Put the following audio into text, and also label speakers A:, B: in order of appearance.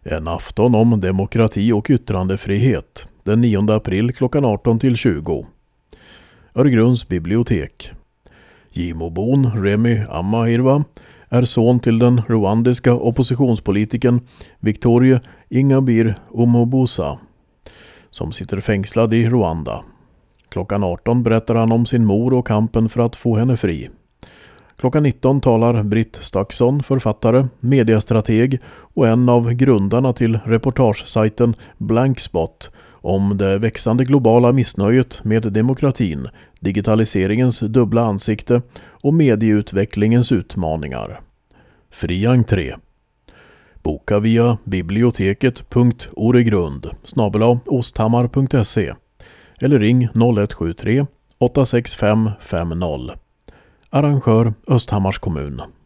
A: En afton om demokrati och yttrandefrihet den 9 april klockan 18-20. Öregrunds bibliotek. Gimobon Remi Amahirva är son till den rwandiska oppositionspolitikern Victorie Ingabire Umubusa som sitter fängslad i Rwanda. Klockan 18 berättar han om sin mor och kampen för att få henne fri. Klockan 19 talar Britt Staksson, författare, mediastrateg och en av grundarna till reportagesajten Blankspot om det växande globala missnöjet med demokratin, digitaliseringens dubbla ansikte och medieutvecklingens utmaningar. Fri entré. Boka via biblioteket.oregrund@osthammar.se eller ring 0173 865 50. Arrangör Östhammars kommun.